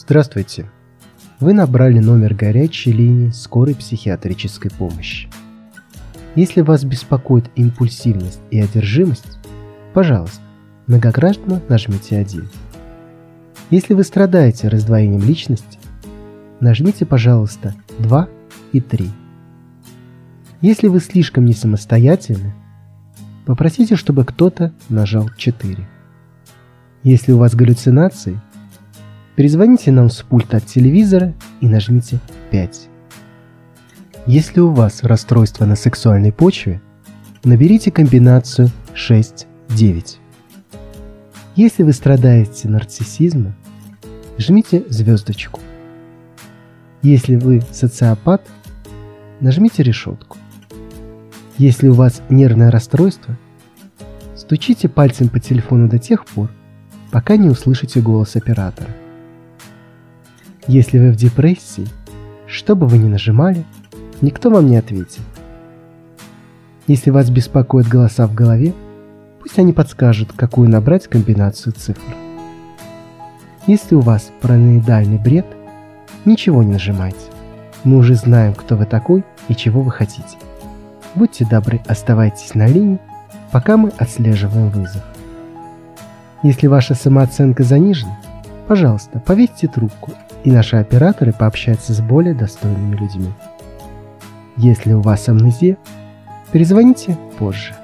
Здравствуйте. Вы набрали номер горячей линии скорой психиатрической помощи. Если вас беспокоит импульсивность и одержимость, пожалуйста, многократно нажмите 1. Если вы страдаете раздвоением личности, нажмите, пожалуйста, 2 и 3. Если вы слишком не самостоятельны, попросите, чтобы кто-то нажал 4. Если у вас галлюцинации, перезвоните нам с пульта от телевизора и нажмите 5. Если у вас расстройство на сексуальной почве, наберите комбинацию 6-9. Если вы страдаете нарциссизмом, жмите звездочку. Если вы социопат, нажмите решетку. Если у вас нервное расстройство, стучите пальцем по телефону до тех пор, пока не услышите голос оператора. Если вы в депрессии, что бы вы ни нажимали, никто вам не ответит. Если вас беспокоят голоса в голове, пусть они подскажут, какую набрать комбинацию цифр. Если у вас параноидальный бред, ничего не нажимайте. Мы уже знаем, кто вы такой и чего вы хотите. Будьте добры, оставайтесь на линии, пока мы отслеживаем вызов. Если ваша самооценка занижена, пожалуйста, повесьте трубку, и наши операторы пообщаются с более достойными людьми. Если у вас амнезия, перезвоните позже.